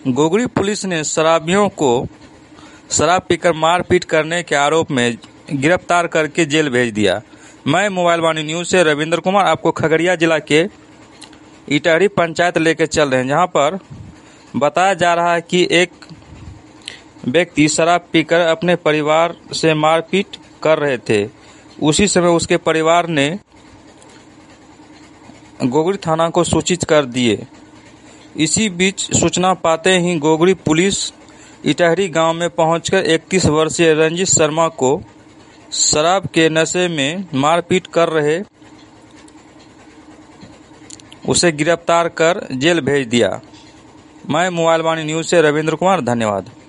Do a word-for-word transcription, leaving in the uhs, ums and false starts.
Gogri police ने शराबियों को शराब पीकर मारपीट करने के आरोप में गिरफ्तार करके जेल भेज दिया। मैं मोबाइल वाणी न्यूज से रविंद्र कुमार आपको खगड़िया जिला के इटहरी पंचायत लेकर चल रहे हैं, जहां पर बताया जा रहा है कि एक व्यक्ति शराब पीकर अपने परिवार से मारपीट कर रहे थे। उसी समय उसके परिवार ने गोगरी थाना को सूचित कर दिए। इसी बीच सूचना पाते ही गोगरी पुलिस इटहरी गांव में पहुंचकर इकतीस वर्षीय रंजित शर्मा को शराब के नशे में मारपीट कर रहे उसे गिरफ्तार कर जेल भेज दिया। मैं मोबाइल वाणी न्यूज से रविंद्र कुमार, धन्यवाद।